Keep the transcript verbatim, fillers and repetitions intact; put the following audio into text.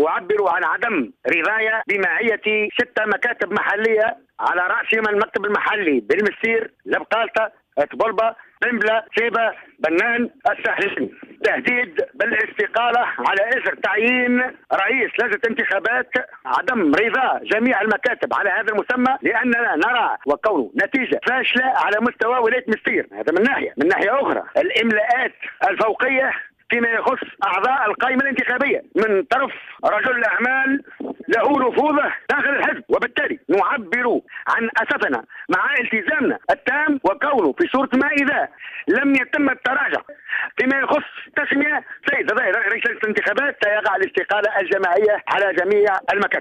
أعبر عن عدم رضايا بمعية ستة مكاتب محلية على رأسهم المكتب المحلي بالمسير، لبقالطة، طبلبة، قنبلة، سيبة، بنان، الساحلين. تهديد بالاستقالة على إثر تعيين رئيس لجنة انتخابات، عدم رضا جميع المكاتب على هذا المسمى، لأننا نرى وكونه نتيجة فاشلة على مستوى ولاية مسير. هذا من ناحية. من ناحية أخرى الإملاءات الفوقية فيما يخص أعضاء القائمة الانتخابية من طرف رجل الأعمال له نفوذه داخل الحزب، وبالتالي نعبر عن أسفنا مع التزامنا التام وكونه في صورة ما إذا لم يتم التراجع فيما يخص تسمية سيد رئيس الانتخابات سيقع الاستقالة الجماعية على جميع المكاتب.